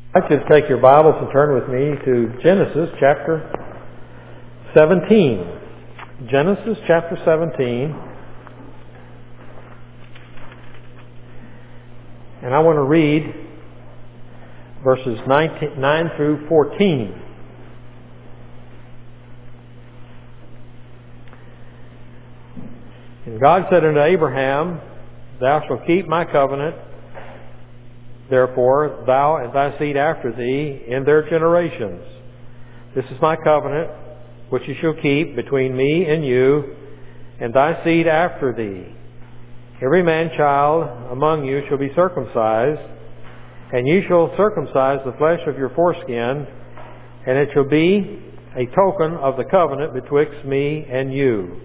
I'd like you to take your Bibles and turn with me to Genesis chapter 17. Genesis chapter 17. And I want to read verses 9 through 14. And God said unto Abraham, Thou shalt keep my covenant, therefore thou and thy seed after thee in their generations. This is my covenant, which you shall keep between me and you, and thy seed after thee. Every man child among you shall be circumcised, and you shall circumcise the flesh of your foreskin, and it shall be a token of the covenant betwixt me and you.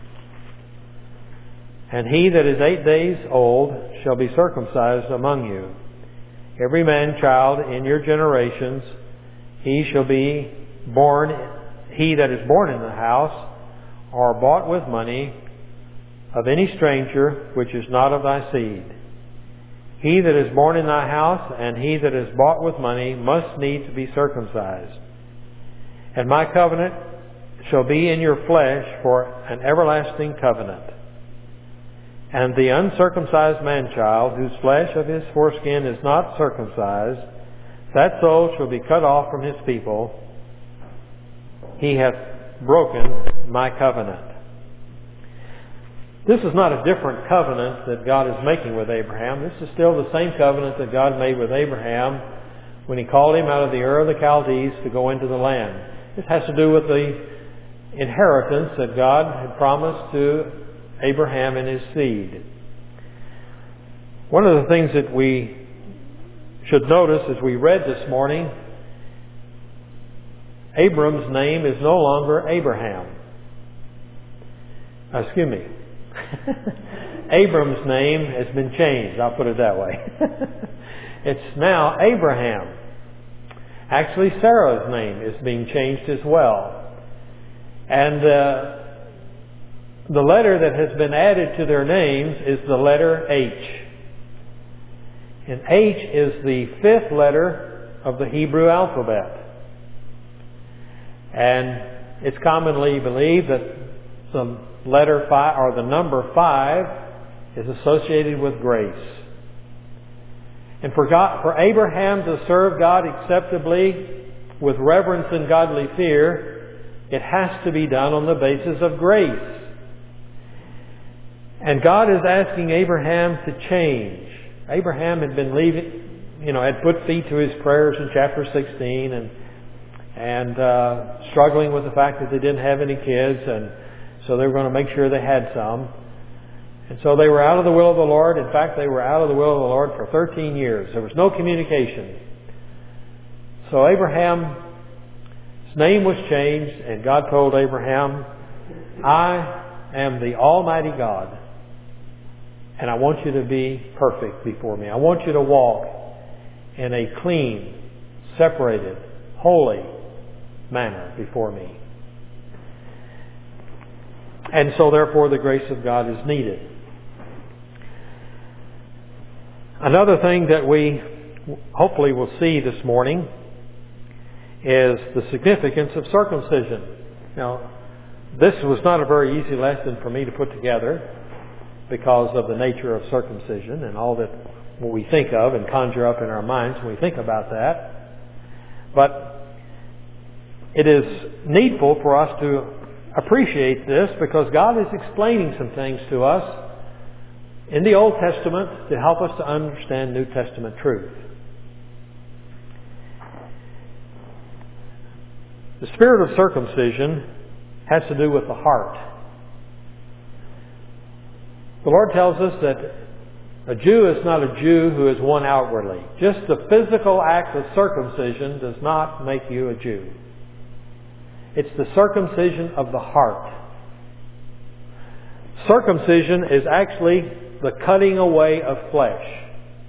And he that is 8 days old shall be circumcised among you. Every man child in your generations, he shall be born, he that is born in the house, or bought with money, of any stranger which is not of thy seed. He that is born in thy house, and he that is bought with money, must needs be circumcised. And my covenant shall be in your flesh for an everlasting covenant. And the uncircumcised man-child, whose flesh of his foreskin is not circumcised, that soul shall be cut off from his people. He hath broken my covenant. This is not a different covenant that God is making with Abraham. This is still the same covenant that God made with Abraham when He called him out of the Ur of the Chaldees to go into the land. This has to do with the inheritance that God had promised to Abraham and his seed. One of the things that we should notice as we read this morning, Abram's name is no longer Abraham. Abram's name has been changed. I'll put it that way. It's now Abraham. Actually, Sarah's name is being changed as well. And the letter that has been added to their names is the letter H. And H is the 5th letter of the Hebrew alphabet. And it's commonly believed that the letter 5 or the number 5 is associated with grace. And for Abraham to serve God acceptably with reverence and godly fear, it has to be done on the basis of grace. And God is asking Abraham to change. Abraham had been had put feet to his prayers in chapter 16 and struggling with the fact that they didn't have any kids, and so they were going to make sure they had some. And so they were out of the will of the Lord. In fact, they were out of the will of the Lord for 13 years. There was no communication. So Abraham's name was changed, and God told Abraham, I am the Almighty God. And I want you to be perfect before me. I want you to walk in a clean, separated, holy manner before me. And so therefore the grace of God is needed. Another thing that we hopefully will see this morning is the significance of circumcision. Now, this was not a very easy lesson for me to put together, because of the nature of circumcision and all that what we think of and conjure up in our minds when we think about that. But it is needful for us to appreciate this because God is explaining some things to us in the Old Testament to help us to understand New Testament truth. The spirit of circumcision has to do with the heart. The Lord tells us that a Jew is not a Jew who is one outwardly. Just the physical act of circumcision does not make you a Jew. It's the circumcision of the heart. Circumcision is actually the cutting away of flesh.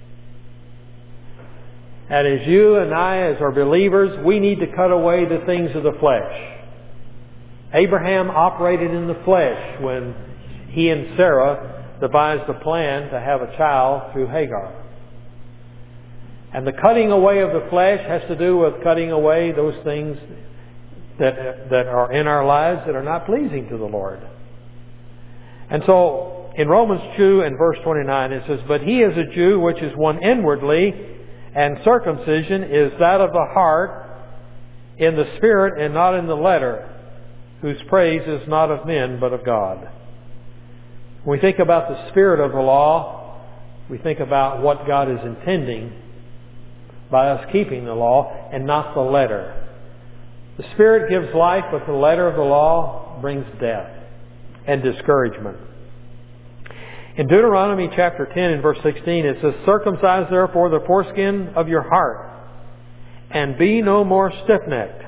And as you and I, as our believers, we need to cut away the things of the flesh. Abraham operated in the flesh when he and Sarah devised a plan to have a child through Hagar. And the cutting away of the flesh has to do with cutting away those things that are in our lives that are not pleasing to the Lord. And so in Romans 2 and verse 29 it says, "But he is a Jew which is one inwardly, and circumcision is that of the heart in the spirit and not in the letter, whose praise is not of men but of God." When we think about the spirit of the law, we think about what God is intending by us keeping the law and not the letter. The Spirit gives life, but the letter of the law brings death and discouragement. In Deuteronomy chapter 10 and verse 16 it says, "Circumcise therefore the foreskin of your heart, and be no more stiff-necked."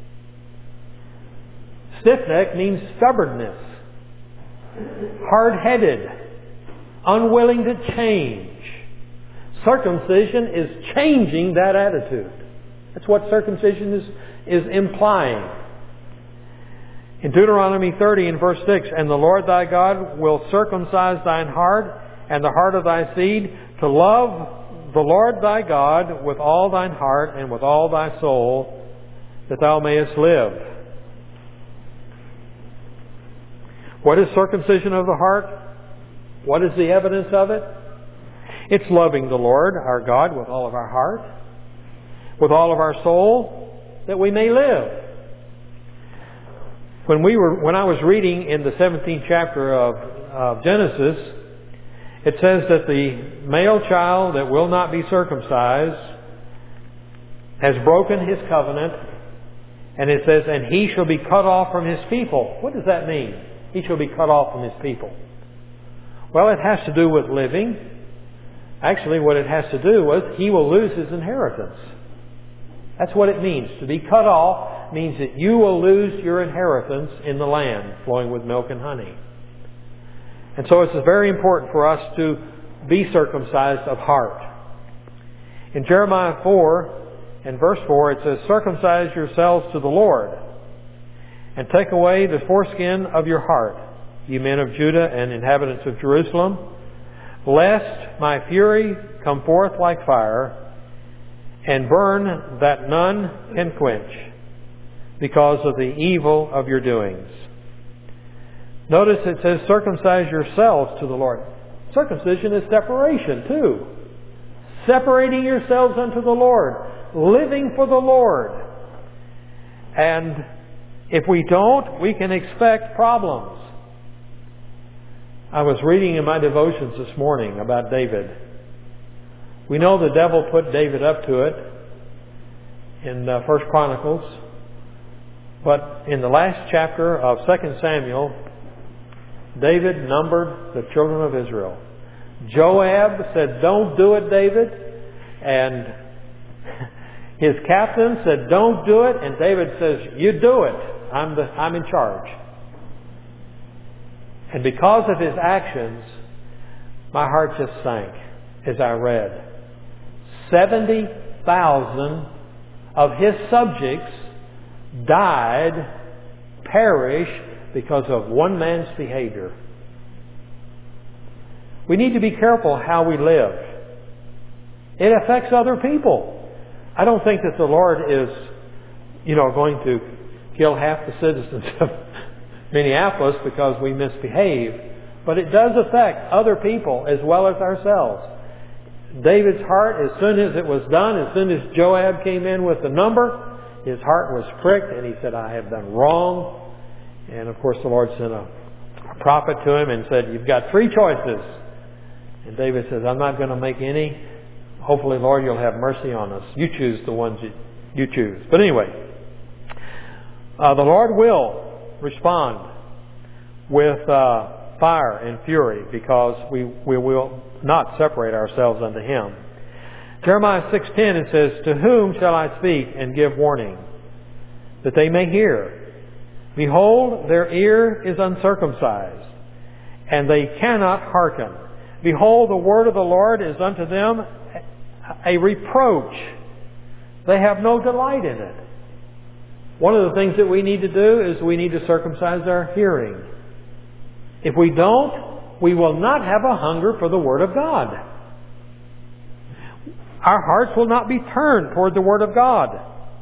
Stiff-necked means stubbornness, hard-headed, unwilling to change. Circumcision is changing that attitude. That's what circumcision is implying. In Deuteronomy 30 and verse 6, "And the Lord thy God will circumcise thine heart and the heart of thy seed, to love the Lord thy God with all thine heart and with all thy soul, that thou mayest live." What is circumcision of the heart? What is the evidence of it? It's loving the Lord our God with all of our heart, with all of our soul, that we may live. When I was reading in the 17th chapter of Genesis, it says that the male child that will not be circumcised has broken his covenant, and it says, "And he shall be cut off from his people." What does that mean? He shall be cut off from his people. Well, it has to do with living. Actually, what it has to do with, he will lose his inheritance. That's what it means. To be cut off means that you will lose your inheritance in the land flowing with milk and honey. And so it's very important for us to be circumcised of heart. In Jeremiah 4 and verse 4 it says, "Circumcise yourselves to the Lord, and take away the foreskin of your heart, ye men of Judah and inhabitants of Jerusalem, lest my fury come forth like fire, and burn that none can quench, because of the evil of your doings." Notice it says, "Circumcise yourselves to the Lord." Circumcision is separation too. Separating yourselves unto the Lord. Living for the Lord. And if we don't, we can expect problems. I was reading in my devotions this morning about David. We know the devil put David up to it in 1 Chronicles. But in the last chapter of 2 Samuel, David numbered the children of Israel. Joab said, "Don't do it, David." And his captain said, "Don't do it." And David says, "You do it. I'm in charge." And because of his actions, my heart just sank as I read. 70,000 of his subjects died, perished, because of one man's behavior. We need to be careful how we live. It affects other people. I don't think that the Lord is, going to kill half the citizens of Minneapolis because we misbehave. But it does affect other people as well as ourselves. David's heart, as soon as it was done, as soon as Joab came in with the number, his heart was pricked and he said, "I have done wrong." And of course the Lord sent a prophet to him and said, "You've got three choices." And David says, "I'm not going to make any. Hopefully, Lord, you'll have mercy on us. You choose the ones you choose." But anyway, the Lord will respond with fire and fury because we will not separate ourselves unto Him. Jeremiah 6:10 it says, "To whom shall I speak and give warning, that they may hear? Behold, their ear is uncircumcised, and they cannot hearken. Behold, the word of the Lord is unto them a reproach. They have no delight in it." One of the things that we need to do is we need to circumcise our hearing. If we don't, we will not have a hunger for the Word of God. Our hearts will not be turned toward the Word of God.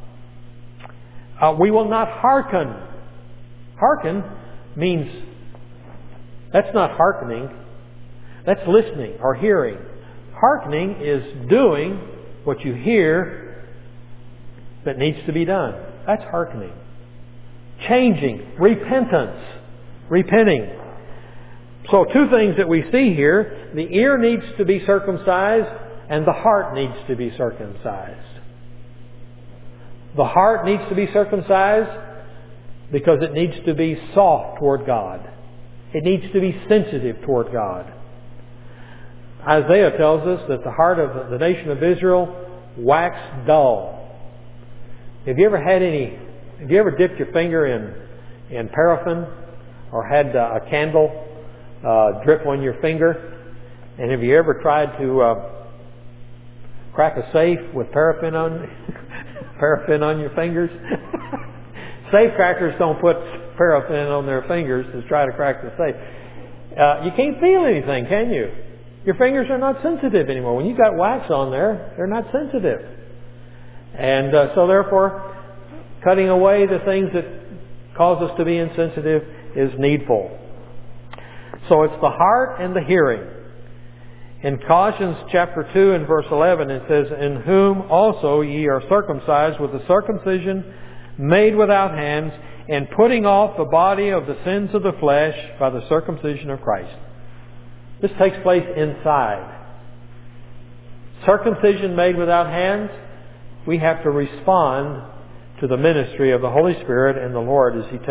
We will not hearken. Hearken means, that's not hearkening. That's listening or hearing. Hearkening is doing what you hear that needs to be done. That's hearkening. Changing. Repentance. Repenting. So two things that we see here. The ear needs to be circumcised and the heart needs to be circumcised. The heart needs to be circumcised because it needs to be soft toward God. It needs to be sensitive toward God. Isaiah tells us that the heart of the nation of Israel waxed dull. Have you ever dipped your finger in paraffin or had a candle drip on your finger? And have you ever tried to crack a safe with paraffin on your fingers? Safe crackers don't put paraffin on their fingers to try to crack the safe. You can't feel anything, can you? Your fingers are not sensitive anymore. When you've got wax on there, they're not sensitive. And so therefore, cutting away the things that cause us to be insensitive is needful. So it's the heart and the hearing. In Colossians chapter 2 and verse 11 it says, "In whom also ye are circumcised with the circumcision made without hands, and putting off the body of the sins of the flesh by the circumcision of Christ." This takes place inside. Circumcision made without hands, we have to respond to the ministry of the Holy Spirit and the Lord as He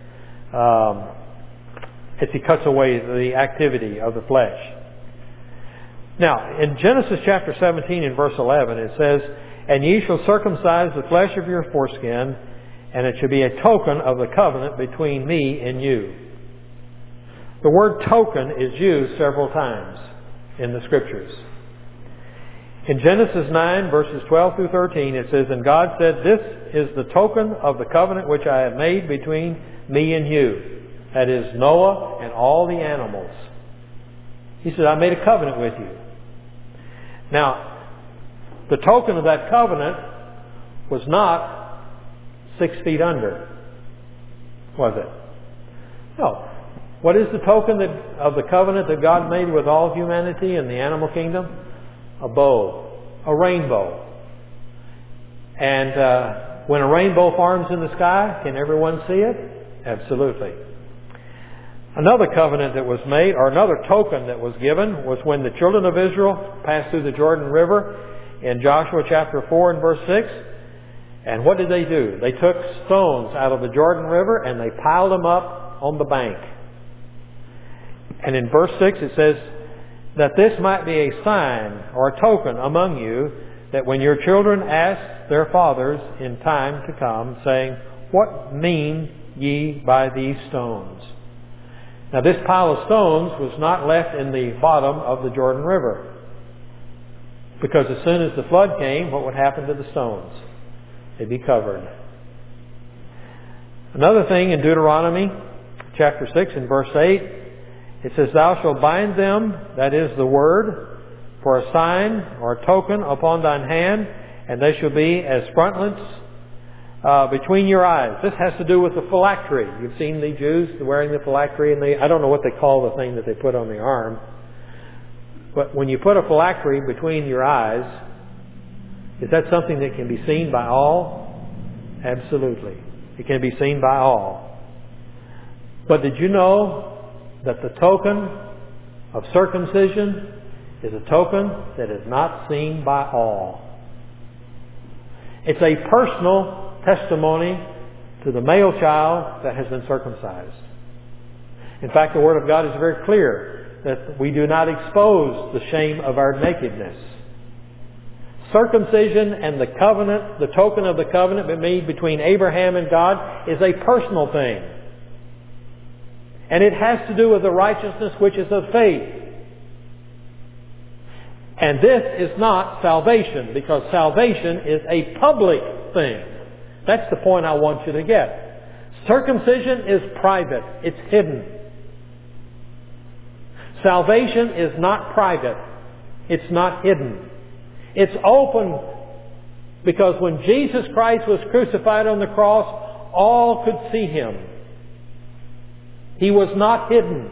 cuts away the activity of the flesh. Now, in Genesis chapter 17 and verse 11, it says, "And ye shall circumcise the flesh of your foreskin, and it shall be a token of the covenant between me and you." The word token is used several times in the Scriptures. In Genesis 9, verses 12 through 13, it says, "And God said, This is the token of the covenant which I have made between me and you." That is Noah and all the animals. He said, "I made a covenant with you." Now, the token of that covenant was not 6 feet under, was it? No. What is the token of the covenant that God made with all humanity in the animal kingdom? A bow, a rainbow. And when a rainbow forms in the sky, can everyone see it? Absolutely. Another covenant that was made, or another token that was given, was when the children of Israel passed through the Jordan River in Joshua chapter 4 and verse 6. And what did they do? They took stones out of the Jordan River and they piled them up on the bank. And in verse 6 it says, "That this might be a sign or a token among you, that when your children ask their fathers in time to come, saying, What mean ye by these stones?" Now this pile of stones was not left in the bottom of the Jordan River. Because as soon as the flood came, what would happen to the stones? They'd be covered. Another thing in Deuteronomy chapter 6 and verse 8, it says, "Thou shalt bind them," that is the word, "for a sign or a token upon thine hand, and they shall be as frontlets between your eyes." This has to do with the phylactery. You've seen the Jews wearing the phylactery, and I don't know what they call the thing that they put on the arm. But when you put a phylactery between your eyes, is that something that can be seen by all? Absolutely. It can be seen by all. But did you know that the token of circumcision is a token that is not seen by all? It's a personal testimony to the male child that has been circumcised. In fact, the Word of God is very clear that we do not expose the shame of our nakedness. Circumcision and the covenant, the token of the covenant made between Abraham and God, is a personal thing. And it has to do with the righteousness which is of faith. And this is not salvation, because salvation is a public thing. That's the point I want you to get. Circumcision is private. It's hidden. Salvation is not private. It's not hidden. It's open because when Jesus Christ was crucified on the cross, all could see Him. He was not hidden.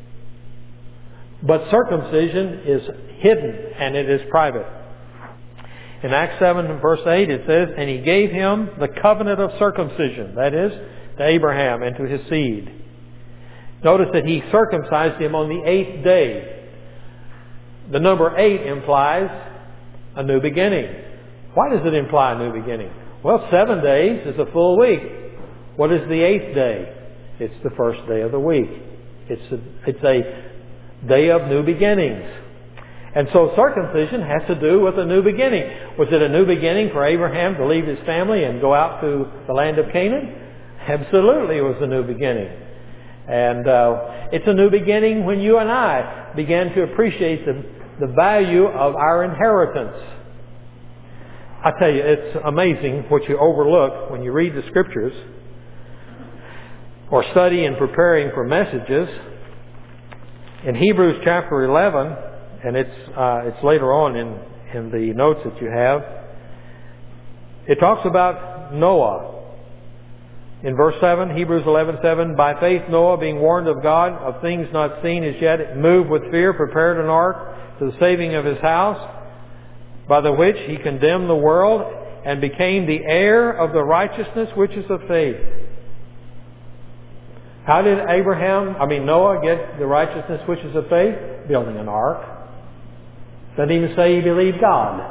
But circumcision is hidden and it is private. In Acts 7 and verse 8 it says, "And He gave him the covenant of circumcision," that is, to Abraham and to his seed. Notice that He circumcised him on the 8th day. The number 8 implies a new beginning. Why does it imply a new beginning? Well, 7 days is a full week. What is the 8th day? It's the first day of the week. It's a day of new beginnings. And so circumcision has to do with a new beginning. Was it a new beginning for Abraham to leave his family and go out to the land of Canaan? Absolutely it was a new beginning. And it's a new beginning when you and I began to appreciate the value of our inheritance. I tell you, it's amazing what you overlook when you read the Scriptures or study in preparing for messages. In Hebrews chapter 11, and it's later on in the notes that you have, it talks about Noah. In verse 7, Hebrews 11:7, "By faith Noah, being warned of God of things not seen as yet, moved with fear, prepared an ark to the saving of his house, by the which he condemned the world and became the heir of the righteousness which is of faith." How did Noah get the righteousness which is of faith? Building an ark. Doesn't even say he believed God.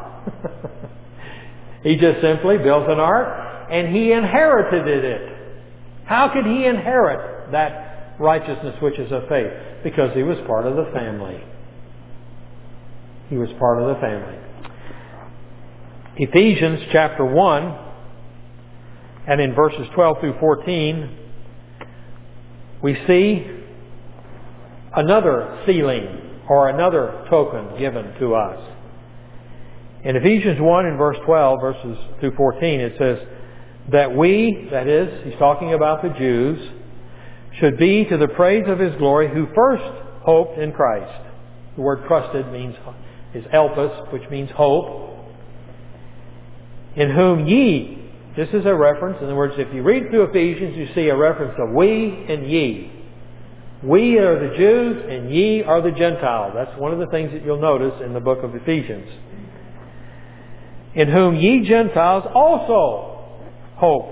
He just simply built an ark and he inherited it. How could he inherit that righteousness which is of faith? Because he was part of the family. He was part of the family. Ephesians chapter 1 and in verses 12 through 14, we see another sealing or another token given to us. In Ephesians 1 and verse 12, verses through 14, it says that we, that is, he's talking about the Jews, should be to the praise of His glory who first hoped in Christ. The word trusted is elpis, which means hope. In whom ye, this is a reference. In other words, if you read through Ephesians, you see a reference of we and ye. We are the Jews and ye are the Gentiles. That's one of the things that you'll notice in the book of Ephesians. In whom ye Gentiles also hoped,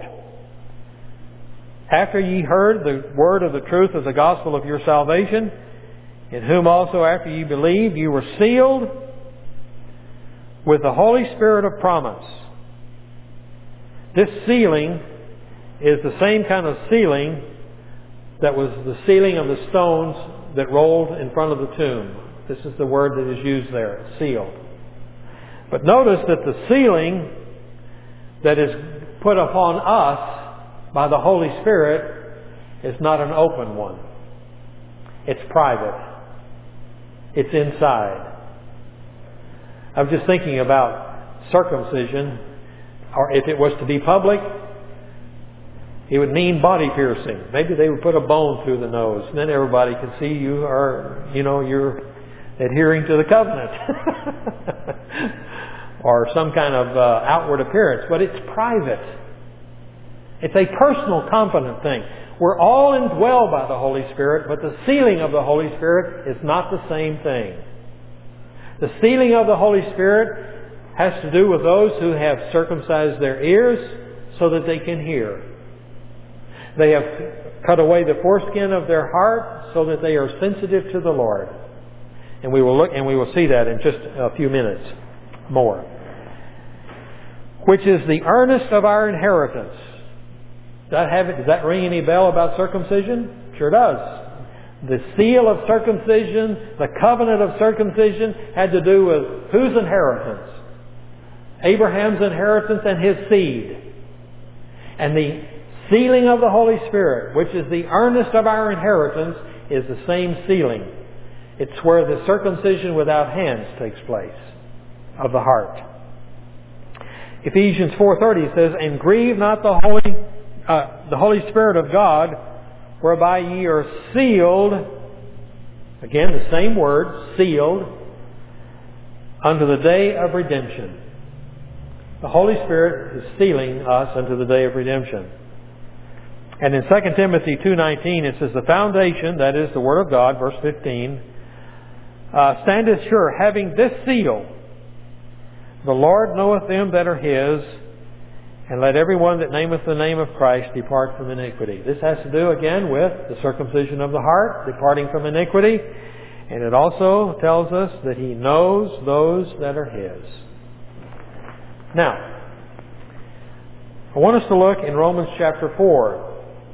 after ye heard the word of the truth of the gospel of your salvation, in whom also after ye believed, you were sealed with the Holy Spirit of promise. This sealing is the same kind of sealing that was the sealing of the stones that rolled in front of the tomb. This is the word that is used there, sealed. But notice that the sealing that is put upon us by the Holy Spirit is not an open one. It's private. It's inside. I'm just thinking about circumcision, or if it was to be public, it would mean body piercing. Maybe they would put a bone through the nose, and then everybody could see you're adhering to the covenant. Or some kind of outward appearance. But it's private. It's a personal, confident thing. We're all indwelled by the Holy Spirit, but the sealing of the Holy Spirit is not the same thing. The sealing of the Holy Spirit has to do with those who have circumcised their ears so that they can hear. They have cut away the foreskin of their heart so that they are sensitive to the Lord. And we will see that in just a few minutes more. Which is the earnest of our inheritance. Does that ring any bell about circumcision? Sure does. The seal of circumcision, the covenant of circumcision, had to do with whose inheritance? Abraham's inheritance and his seed. And the sealing of the Holy Spirit, which is the earnest of our inheritance, is the same sealing. It's where the circumcision without hands takes place, of the heart. Ephesians 4:30 says, "And grieve not the Holy Spirit of God, whereby ye are sealed," again the same word, sealed, unto the day of redemption. The Holy Spirit is sealing us unto the day of redemption. And in 2 Timothy 2:19 it says, the foundation, that is the Word of God, verse 15, standeth sure, having this seal, the Lord knoweth them that are His, and let every one that nameth the name of Christ depart from iniquity. This has to do again with the circumcision of the heart, departing from iniquity. And it also tells us that He knows those that are His. Now, I want us to look in Romans chapter 4.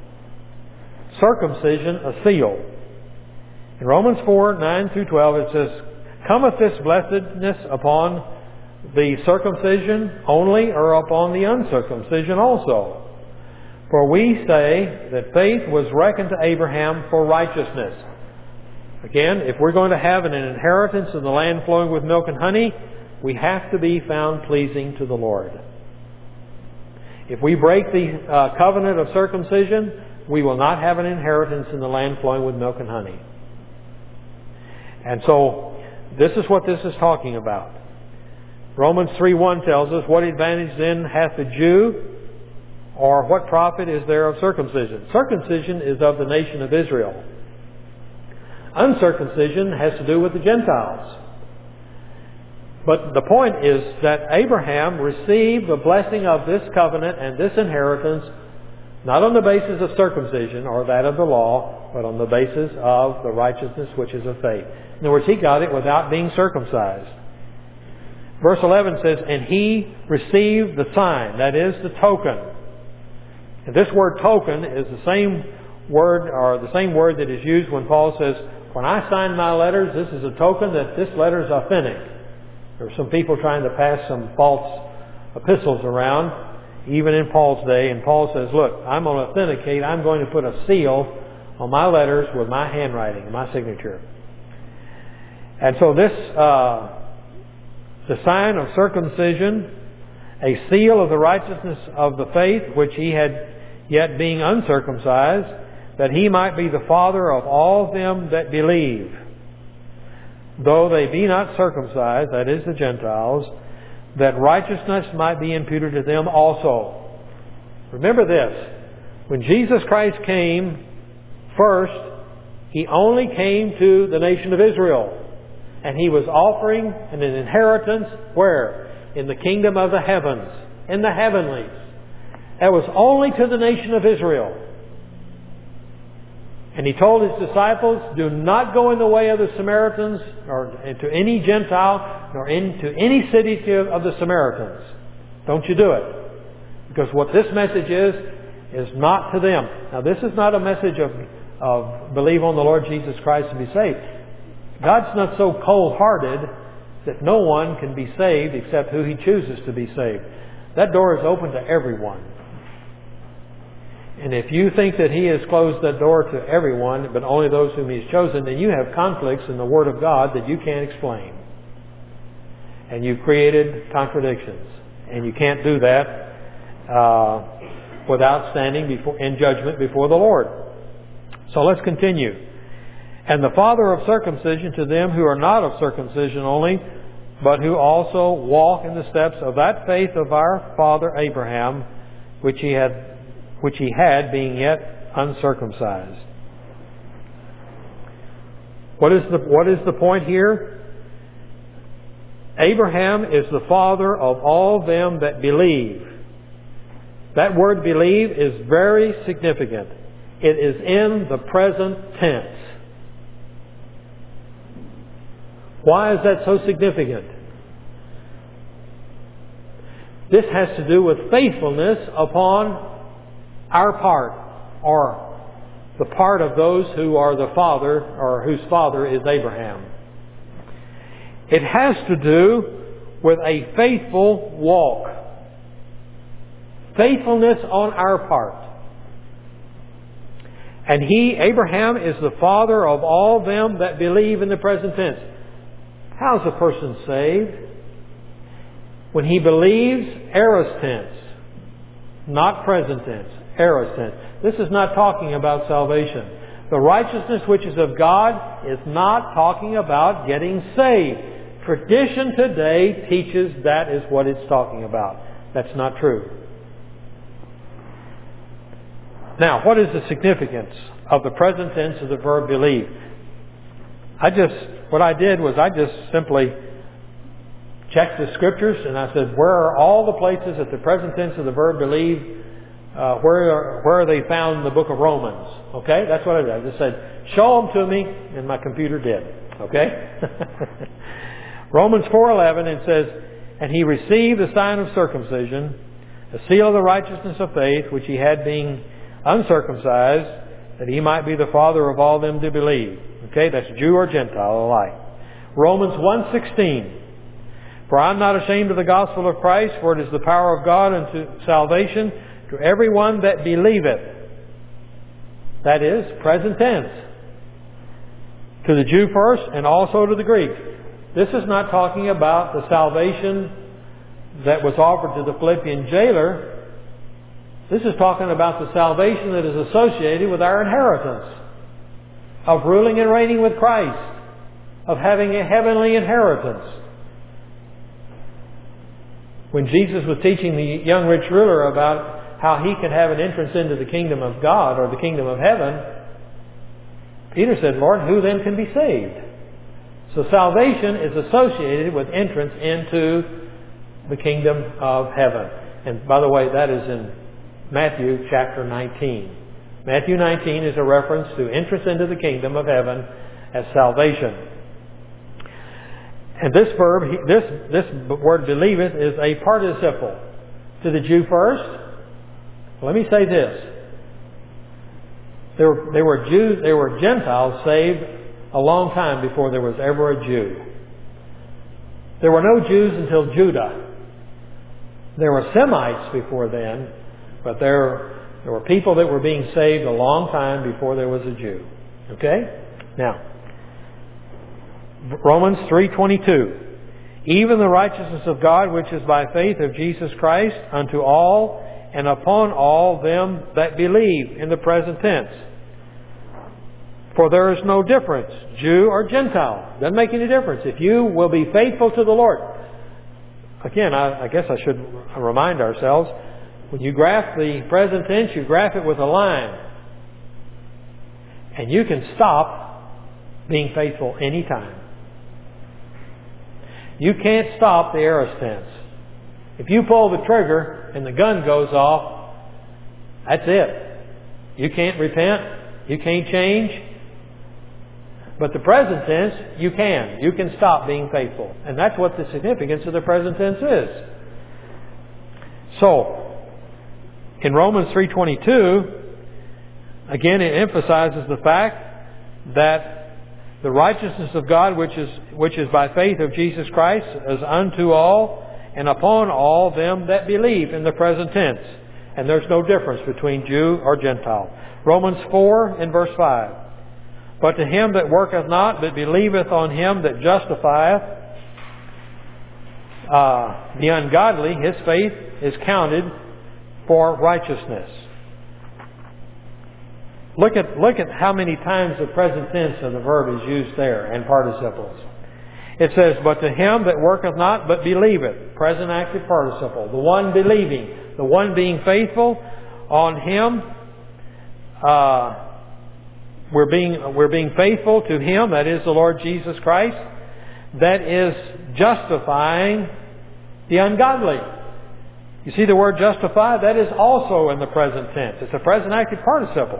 Circumcision, a seal. In Romans 4:9 through 12 it says, cometh this blessedness upon the circumcision only, or upon the uncircumcision also? For we say that faith was reckoned to Abraham for righteousness. Again, if we're going to have an inheritance in the land flowing with milk and honey, we have to be found pleasing to the Lord. If we break the covenant of circumcision, we will not have an inheritance in the land flowing with milk and honey. And so, this is what this is talking about. Romans 3:1 tells us, what advantage then hath the Jew, or what profit is there of circumcision? Circumcision is of the nation of Israel. Uncircumcision has to do with the Gentiles. But the point is that Abraham received the blessing of this covenant and this inheritance not on the basis of circumcision or that of the law, but on the basis of the righteousness which is of faith. In other words, he got it without being circumcised. Verse 11 says, and he received the sign, that is, the token. And this word token is the same word, or the same word that is used when Paul says, when I sign my letters, this is a token that this letter is authentic. There were some people trying to pass some false epistles around, even in Paul's day, and Paul says, look, I'm going to authenticate, I'm going to put a seal on my letters with my handwriting, my signature. And so this, the sign of circumcision, a seal of the righteousness of the faith, which he had yet being uncircumcised, that he might be the father of all them that believe, though they be not circumcised, that is the Gentiles, that righteousness might be imputed to them also. Remember this, when Jesus Christ came first, He only came to the nation of Israel. And He was offering an inheritance where? In the kingdom of the heavens, in the heavenlies. That was only to the nation of Israel. And He told His disciples, do not go in the way of the Samaritans, or to any Gentile, nor into any city of the Samaritans. Don't you do it. Because what this message is not to them. Now this is not a message of believe on the Lord Jesus Christ and be saved. God's not so cold-hearted that no one can be saved except who He chooses to be saved. That door is open to everyone. And if you think that He has closed that door to everyone, but only those whom He's chosen, then you have conflicts in the Word of God that you can't explain. And you've created contradictions. And you can't do that without standing in judgment before the Lord. So let's continue. And the father of circumcision to them who are not of circumcision only, but who also walk in the steps of that faith of our father Abraham, which he had being yet uncircumcised. What is the point here? Abraham is the father of all them that believe. That word believe is very significant. It is in the present tense. Why is that so significant? This has to do with faithfulness upon our part, or the part of those who are the father, or whose father is Abraham. It has to do with a faithful walk. Faithfulness on our part. And Abraham, is the father of all them that believe in the present tense. How is a person saved? When he believes, aorist tense, not present tense, aorist tense. This is not talking about salvation. The righteousness which is of God is not talking about getting saved. Tradition today teaches that is what it's talking about. That's not true. Now, what is the significance of the present tense of the verb believe? What I did was I just simply checked the Scriptures and I said, where are all the places that the present tense of the verb believe, where are they found in the book of Romans? Okay, that's what I did. I just said, show them to me, and my computer did. Okay? Romans 4:11, it says, and he received the sign of circumcision, the seal of the righteousness of faith, which he had being uncircumcised, that he might be the father of all them that believe. Okay, that's Jew or Gentile alike. Romans 1:16, for I am not ashamed of the gospel of Christ, for it is the power of God unto salvation to everyone that believeth. That is, present tense. To the Jew first, and also to the Greek. This is not talking about the salvation that was offered to the Philippian jailer. This is talking about the salvation that is associated with our inheritance. Of ruling and reigning with Christ. Of having a heavenly inheritance. When Jesus was teaching the young rich ruler about how he could have an entrance into the kingdom of God or the kingdom of heaven, Peter said, Lord, who then can be saved? So salvation is associated with entrance into the kingdom of heaven. And by the way, that is in Matthew chapter 19. Matthew 19 is a reference to entrance into the kingdom of heaven as salvation. And this verb, this word believeth, is a participle. To the Jew first, let me say this. There were Gentiles saved a long time before there was ever a Jew. There were no Jews until Judah. There were Semites before then, but there were people that were being saved a long time before there was a Jew. Okay? Now, Romans 3:22. Even the righteousness of God, which is by faith of Jesus Christ, unto all and upon all them that believe, in the present tense. For there is no difference, Jew or Gentile. Doesn't make any difference. If you will be faithful to the Lord. Again, I guess I should remind ourselves, when you graph the present tense, you graph it with a line. And you can stop being faithful anytime. You can't stop the aorist tense. If you pull the trigger and the gun goes off, that's it. You can't repent. You can't change. But the present tense, you can. You can stop being faithful. And that's what the significance of the present tense is. So, in Romans 3:22, again it emphasizes the fact that the righteousness of God, which is by faith of Jesus Christ, is unto all and upon all them that believe, in the present tense. And there's no difference between Jew or Gentile. Romans 4 and verse 5. But to him that worketh not, but believeth on him that justifieth the ungodly, his faith is counted for righteousness. Look at how many times the present tense of the verb is used there, and participles. It says, but to him that worketh not, but believeth. Present active participle. The one believing. The one being faithful. On him, we're being faithful to him, that is the Lord Jesus Christ, that is justifying the ungodly. You see the word justify? That is also in the present tense. It's a present active participle.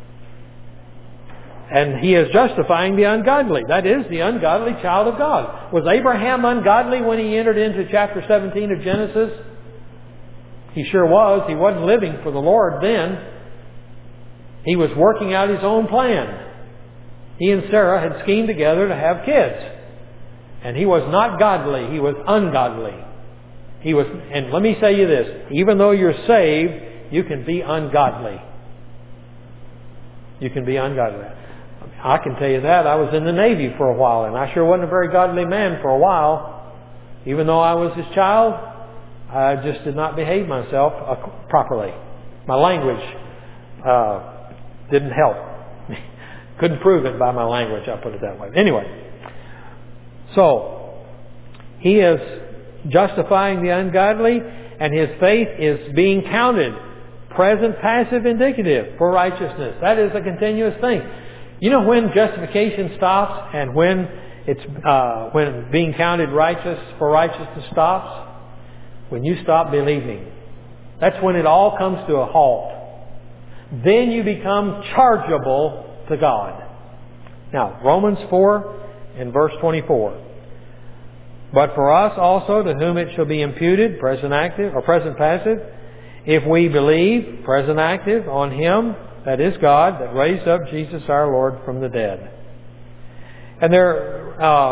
And he is justifying the ungodly. That is, the ungodly child of God. Was Abraham ungodly when he entered into chapter 17 of Genesis? He sure was. He wasn't living for the Lord then. He was working out his own plan. He and Sarah had schemed together to have kids. And he was not godly. He was ungodly. And let me say you this. Even though you're saved, you can be ungodly. You can be ungodly. I can tell you that. I was in the Navy for a while, and I sure wasn't a very godly man for a while. Even though I was his child, I just did not behave myself properly. My language didn't help. Couldn't prove it by my language, I'll put it that way. Anyway, so He is justifying the ungodly, and his faith is being counted. Present, passive, indicative for righteousness. That is a continuous thing. You know when justification stops and when when being counted righteous for righteousness stops? When you stop believing. That's when it all comes to a halt. Then you become chargeable to God. Now, Romans 4 and verse 24. But for us also, to whom it shall be imputed, present active or present passive, if we believe, present active, on Him, that is God, that raised up Jesus our Lord from the dead. And they're,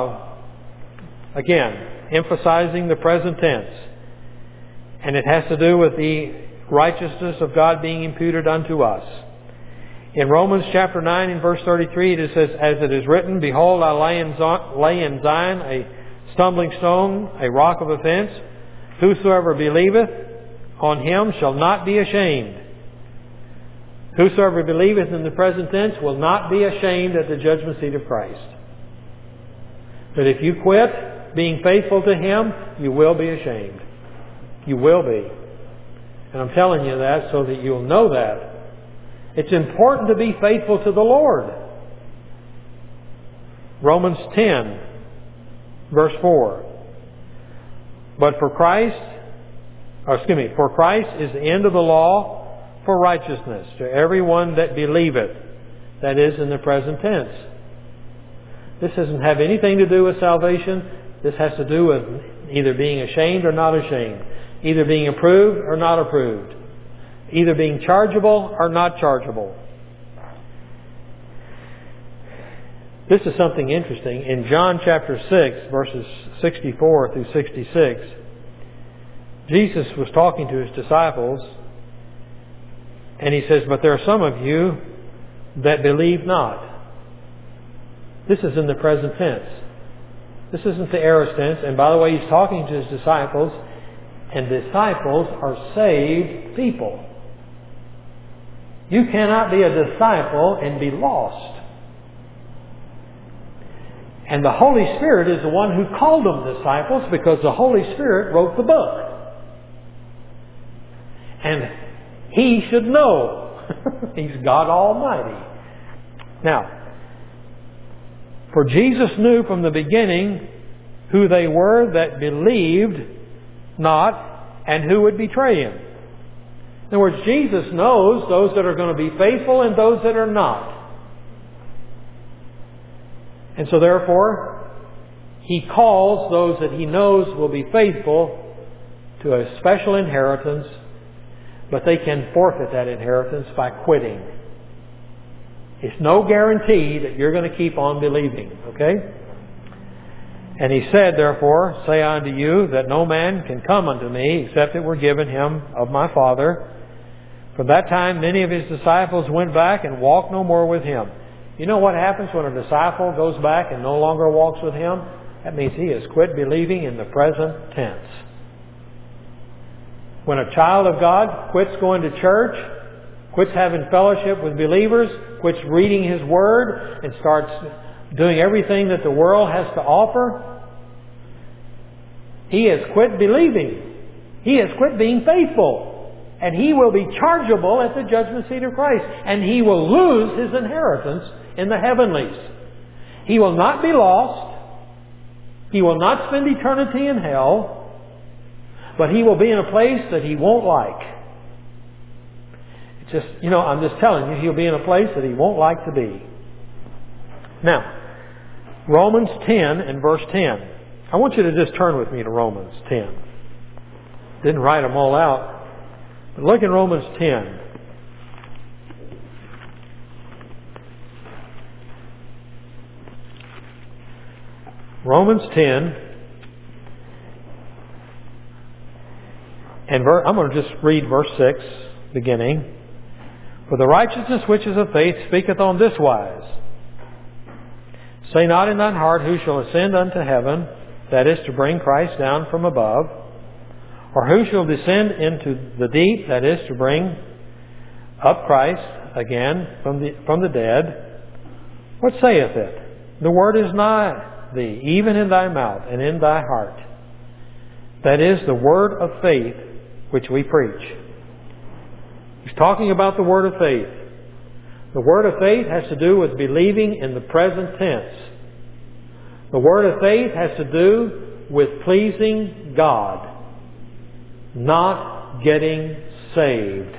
again, emphasizing the present tense. And it has to do with the righteousness of God being imputed unto us. In Romans chapter 9 and verse 33, it says, As it is written, Behold, I lay in Zion a stumbling stone, a rock of offense. Whosoever believeth on Him shall not be ashamed. Whosoever believeth in the present tense will not be ashamed at the judgment seat of Christ. But if you quit being faithful to Him, you will be ashamed. You will be. And I'm telling you that so that you'll know that. It's important to be faithful to the Lord. Romans 10, verse 4. But for Christ is the end of the law for righteousness to everyone that believeth. That is in the present tense. This doesn't have anything to do with salvation. This has to do with either being ashamed or not ashamed. Either being approved or not approved. Either being chargeable or not chargeable. This is something interesting. In John chapter 6, verses 64 through 66, Jesus was talking to His disciples, and He says, But there are some of you that believe not. This is in the present tense. This isn't the aorist tense. And by the way, He's talking to His disciples, and disciples are saved people. You cannot be a disciple and be lost. And the Holy Spirit is the one who called them disciples because the Holy Spirit wrote the book. And He should know. He's God Almighty. Now, for Jesus knew from the beginning who they were that believed not and who would betray Him. In other words, Jesus knows those that are going to be faithful and those that are not. And so therefore, He calls those that He knows will be faithful to a special inheritance, but they can forfeit that inheritance by quitting. It's no guarantee that you're going to keep on believing, okay? And He said, Therefore, say I unto you, that no man can come unto me, except it were given him of my Father. From that time, many of His disciples went back and walked no more with Him. You know what happens when a disciple goes back and no longer walks with Him? That means he has quit believing in the present tense. When a child of God quits going to church, quits having fellowship with believers, quits reading His Word, and starts doing everything that the world has to offer, he has quit believing. He has quit being faithful. And he will be chargeable at the judgment seat of Christ. And he will lose his inheritance in the heavenlies. He will not be lost. He will not spend eternity in hell. But he will be in a place that he won't like. It's just, I'm just telling you, he'll be in a place that he won't like to be. Now, Romans 10 and verse 10. I want you to just turn with me to Romans 10. Didn't write them all out. But look in Romans 10. Romans 10. And I'm going to just read verse 6, beginning. For the righteousness which is of faith speaketh on this wise. Say not in thine heart, Who shall ascend unto heaven, that is to bring Christ down from above, or who shall descend into the deep, that is to bring up Christ again from the dead. What saith it? The word is nigh thee, even in thy mouth and in thy heart. That is the word of faith which we preach. He's talking about the word of faith. The word of faith has to do with believing in the present tense. The word of faith has to do with pleasing God, not getting saved.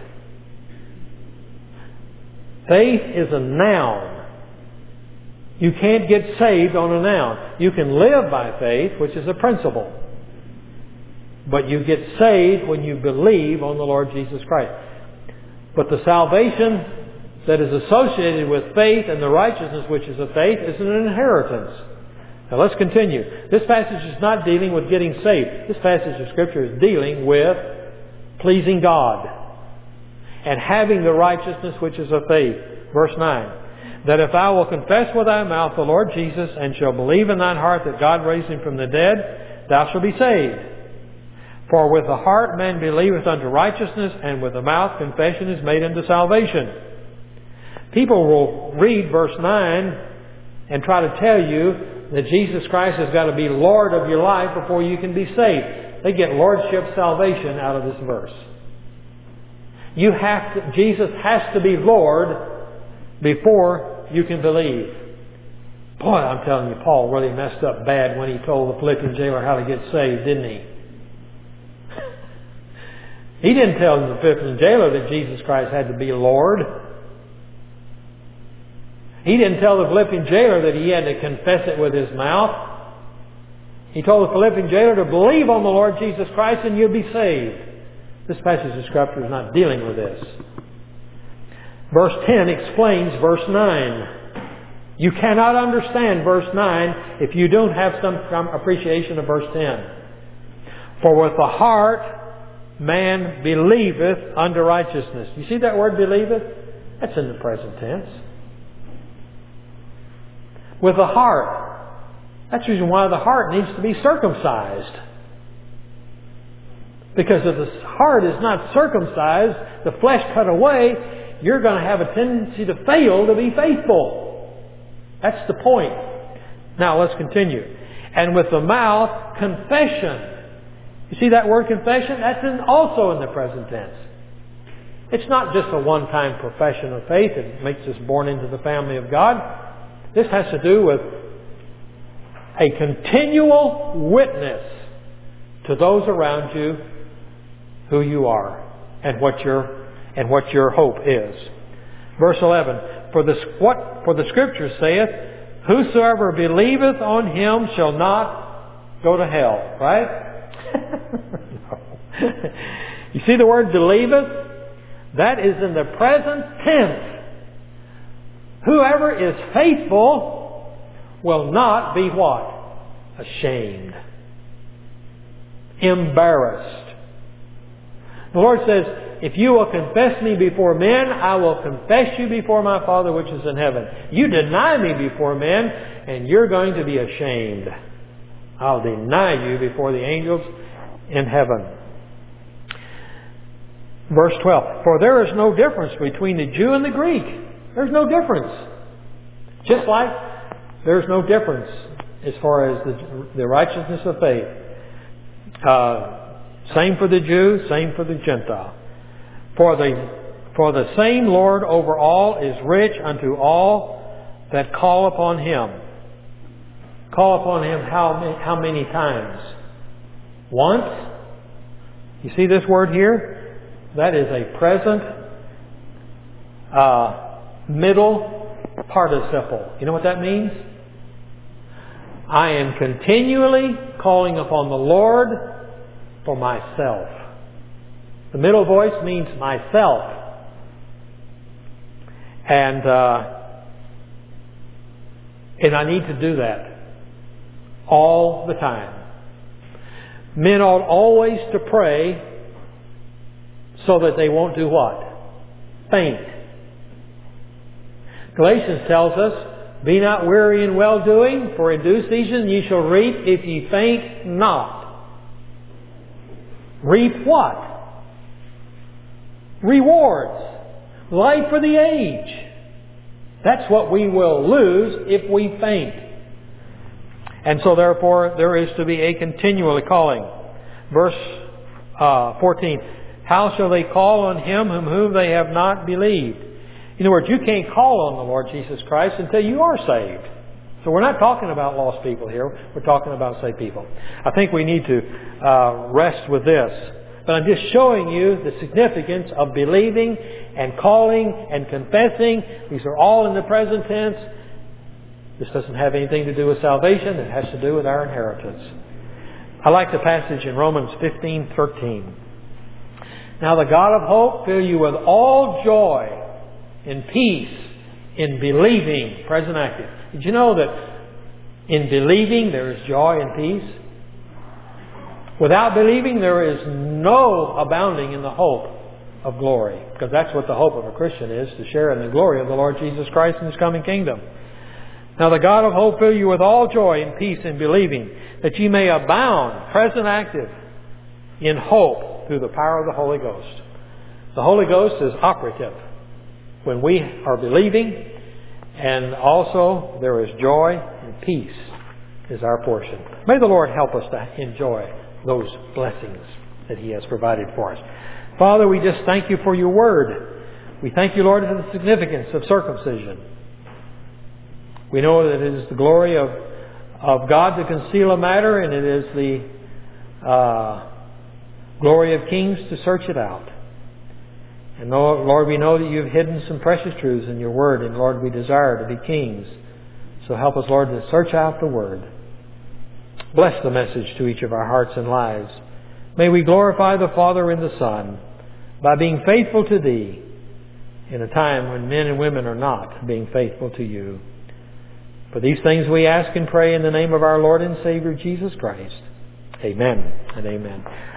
Faith is a noun. You can't get saved on a noun. You can live by faith, which is a principle. But you get saved when you believe on the Lord Jesus Christ. But the salvation that is associated with faith and the righteousness which is of faith is an inheritance. Now let's continue. This passage is not dealing with getting saved. This passage of Scripture is dealing with pleasing God and having the righteousness which is of faith. Verse 9. That if thou wilt confess with thy mouth the Lord Jesus, and shall believe in thine heart that God raised him from the dead, thou shalt be saved. For with the heart man believeth unto righteousness, and with the mouth confession is made unto salvation. People will read verse 9 and try to tell you that Jesus Christ has got to be Lord of your life before you can be saved. They get lordship salvation out of this verse. Jesus has to be Lord before you can believe. Boy, I'm telling you, Paul really messed up bad when he told the Philippian jailer how to get saved, didn't he? He didn't tell the Philippian jailer that Jesus Christ had to be Lord. He didn't tell the Philippian jailer that he had to confess it with his mouth. He told the Philippian jailer to believe on the Lord Jesus Christ and you'll be saved. This passage of Scripture is not dealing with this. Verse 10 explains verse 9. You cannot understand verse 9 if you don't have some appreciation of verse 10. For with the heart man believeth unto righteousness. You see that word believeth? That's in the present tense. With the heart. That's the reason why the heart needs to be circumcised. Because if the heart is not circumcised, the flesh cut away, you're going to have a tendency to fail to be faithful. That's the point. Now let's continue. And with the mouth, confession. You see that word confession? That's also in the present tense. It's not just a one-time profession of faith that makes us born into the family of God. This has to do with a continual witness to those around you who you are and what your hope is. Verse 11. For the Scripture saith, whosoever believeth on him shall not go to hell. Right? No. You see the word believeth? That is in the present tense. Whoever is faithful will not be what? Ashamed. Embarrassed. The Lord says, if you will confess me before men, I will confess you before my Father which is in heaven. You deny me before men, and you're going to be ashamed. I'll deny you before the angels in heaven. Verse 12. For there is no difference between the Jew and the Greek. There's no difference. Just like there's no difference as far as the righteousness of faith. Same for the Jew, same for the Gentile. For the same Lord over all is rich unto all that call upon Him. Call upon Him how many times? Once? You see this word here? That is a present middle participle. You know what that means? I am continually calling upon the Lord for myself. The middle voice means myself. And I need to do that all the time. Men ought always to pray so that they won't do what? Faint. Galatians tells us, be not weary in well-doing, for in due season ye shall reap if ye faint not. Reap what? Rewards. Life for the age. That's what we will lose if we faint. And so therefore there is to be a continual calling. Verse 14. How shall they call on Him whom they have not believed? In other words, you can't call on the Lord Jesus Christ until you are saved. So we're not talking about lost people here. We're talking about saved people. I think we need to rest with this. But I'm just showing you the significance of believing and calling and confessing. These are all in the present tense. This doesn't have anything to do with salvation. It has to do with our inheritance. I like the passage in Romans 15:13. Now the God of hope fill you with all joy and peace in believing, present active. Did you know that in believing there is joy and peace? Without believing there is no abounding in the hope of glory. Because that's what the hope of a Christian is, to share in the glory of the Lord Jesus Christ in His coming kingdom. Now the God of hope fill you with all joy and peace in believing, that ye may abound, present active, in hope through the power of the Holy Ghost. The Holy Ghost is operative when we are believing, and also there is joy and peace is our portion. May the Lord help us to enjoy those blessings that He has provided for us. Father, we just thank You for Your Word. We thank You, Lord, for the significance of circumcision. We know that it is the glory of God to conceal a matter, and it is the glory of kings to search it out. And Lord, we know that You've hidden some precious truths in Your Word, and Lord, we desire to be kings. So help us, Lord, to search out the Word. Bless the message to each of our hearts and lives. May we glorify the Father and the Son by being faithful to Thee in a time when men and women are not being faithful to You. For these things we ask and pray in the name of our Lord and Savior Jesus Christ. Amen and amen.